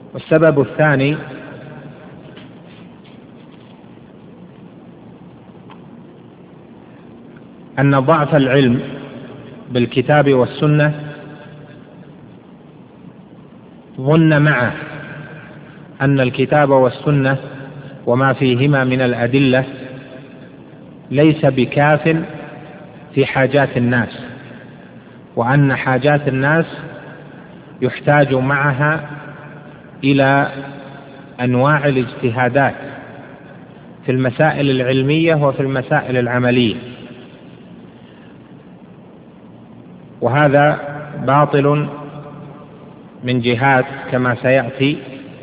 والسبب الثاني أن ضعف العلم بالكتاب والسنة ظن معه أن الكتاب والسنة وما فيهما من الأدلة ليس بكاف في حاجات الناس، وأن حاجات الناس يحتاج معها إلى أنواع الاجتهادات في المسائل العلمية وفي المسائل العملية، وهذا باطل من جهات كما سيأتي.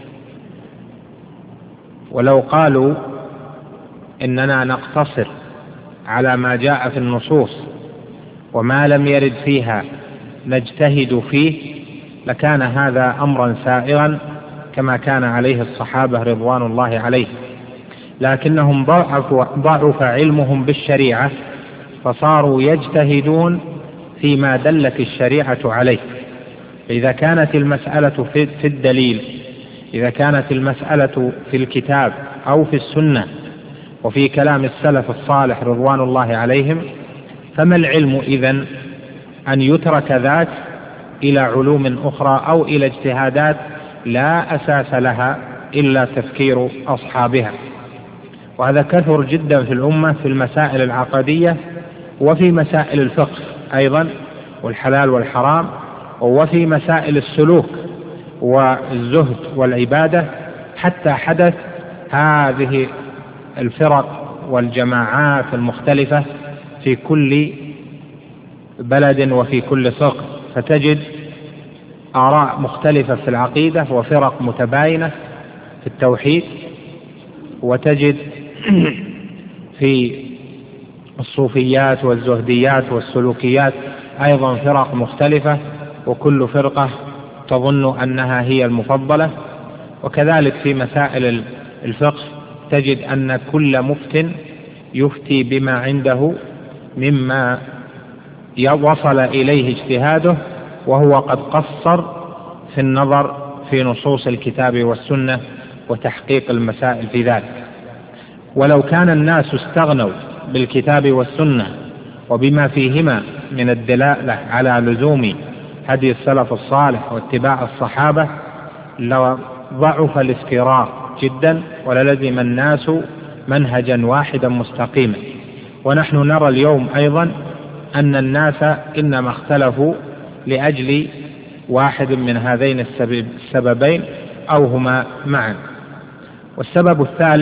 ولو قالوا إننا نقتصر على ما جاء في النصوص وما لم يرد فيها نجتهد فيه لكان هذا أمرا سائغا كما كان عليه الصحابة رضوان الله عليهم، لكنهم ضعف علمهم بالشريعة فصاروا يجتهدون فيما دلت الشريعة عليه. إذا كانت المسألة في الدليل، إذا كانت المسألة في الكتاب أو في السنة وفي كلام السلف الصالح رضوان الله عليهم، فما العلم إذن أن يترك ذاك إلى علوم أخرى أو إلى اجتهادات لا أساس لها إلا تفكير أصحابها؟ وهذا كثر جدا في الأمة في المسائل العقدية وفي مسائل الفقه أيضا والحلال والحرام، وفي مسائل السلوك والزهد والعبادة، حتى حدث هذه الفرق والجماعات المختلفة في كل بلد وفي كل سوق، فتجد آراء مختلفة في العقيدة وفرق متباينة في التوحيد، وتجد في الصوفيات والزهديات والسلوكيات أيضا فرق مختلفة، وكل فرقة تظن أنها هي المفضلة. وكذلك في مسائل الفقه تجد أن كل مفت يفتي بما عنده مما وصل إليه اجتهاده، وهو قد قصر في النظر في نصوص الكتاب والسنة وتحقيق المسائل في ذلك. ولو كان الناس استغنوا بالكتاب والسنة وبما فيهما من الدلالة على لزوم هدي السلف الصالح واتباع الصحابة لضعف الافتراء جدا وللزم الناس منهجا واحدا مستقيما. ونحن نرى اليوم أيضا أن الناس إنما اختلفوا لأجل واحد من هذين السببين أو هما معا. والسبب الثالث